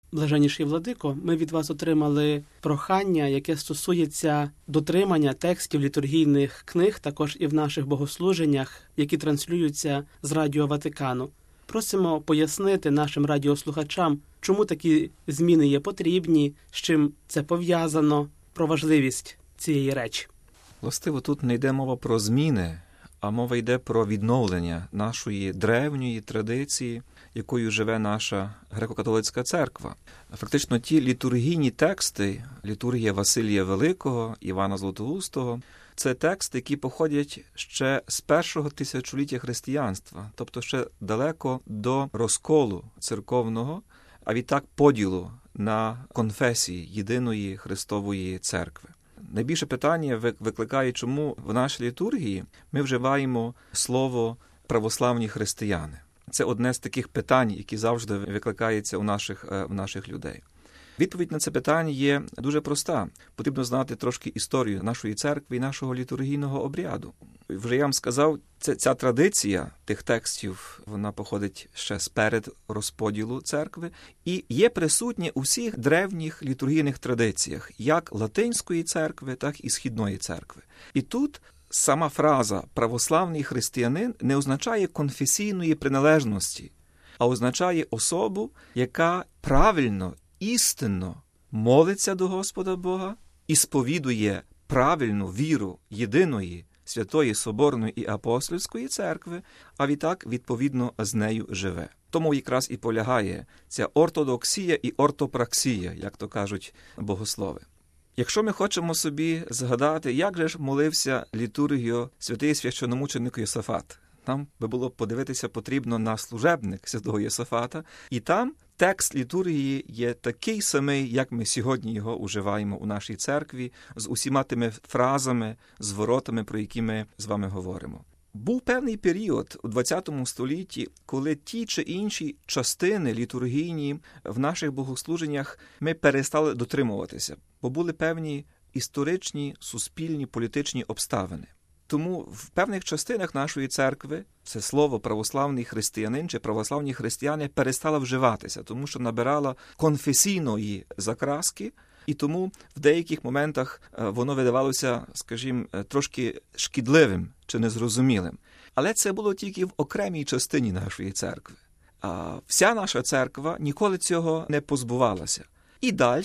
Блаженніший владико, ми від вас отримали прохання, яке стосується дотримання текстів літургійних книг, також і в наших богослуженнях, які транслюються з Радіо Ватикану. Просимо пояснити нашим радіослухачам, чому такі зміни є потрібні, з чим це пов'язано, про важливість цієї речі. Властиво, тут не йде мова про зміни, а мова йде про відновлення нашої древньої традиції, якою живе наша греко-католицька церква. Фактично ті літургійні тексти, літургія Василія Великого, Івана Златоустого, це тексти, які походять ще з першого тисячоліття християнства, тобто ще далеко до розколу церковного, а відтак поділу на конфесії єдиної Христової церкви. Найбільше питання викликає, чому в нашій літургії ми вживаємо слово «православні християни». Це одне з таких питань, які завжди викликаються у наших людей. Відповідь на це питання є дуже проста. Потрібно знати трошки історію нашої церкви і нашого літургійного обряду. Вже я вам сказав, ця традиція тих текстів, вона походить ще сперед розподілу церкви і є присутня у всіх древніх літургійних традиціях, як латинської церкви, так і східної церкви. І тут сама фраза «православний християнин» не означає конфесійної приналежності, а означає особу, яка правильно, істинно молиться до Господа Бога і сповідує правильну віру єдиної Святої Соборної і Апостольської церкви, а відтак, відповідно, з нею живе. Тому якраз і полягає ця ортодоксія і ортопраксія, як то кажуть богослови. Якщо ми хочемо собі згадати, як же ж молився літургію святий священомученик Йосафат, нам би було подивитися потрібно на служебник святого Йосафата, і там текст літургії є такий самий, як ми сьогодні його уживаємо у нашій церкві, з усіма тими фразами, зворотами, про які ми з вами говоримо. Був певний період у ХХ столітті, коли ті чи інші частини літургійні в наших богослуженнях ми перестали дотримуватися, бо були певні історичні, суспільні, політичні обставини. Тому в певних частинах нашої церкви це слово «православний християнин» чи «православні християни» перестало вживатися, тому що набирало конфесійної закраски, і тому в деяких моментах воно видавалося, скажімо, трошки шкідливим чи незрозумілим. Але це було тільки в окремій частині нашої церкви. А вся наша церква ніколи цього не позбувалася. І далі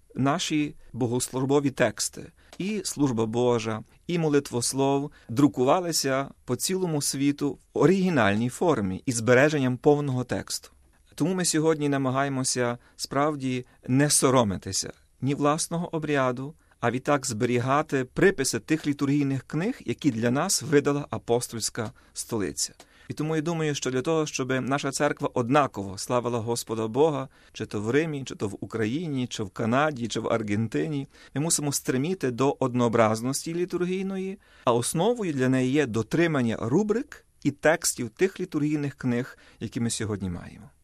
наші богослужбові тексти, і служба Божа, і молитвослов друкувалися по цілому світу в оригінальній формі із збереженням повного тексту. Тому ми сьогодні намагаємося справді не соромитися ні власного обряду, а відтак зберігати приписи тих літургійних книг, які для нас видала апостольська столиця. І тому я думаю, що для того, щоб наша церква однаково славила Господа Бога, чи то в Римі, чи то в Україні, чи в Канаді, чи в Аргентині, ми мусимо стреміти до однообразності літургійної, а основою для неї є дотримання рубрик і текстів тих літургійних книг, які ми сьогодні маємо.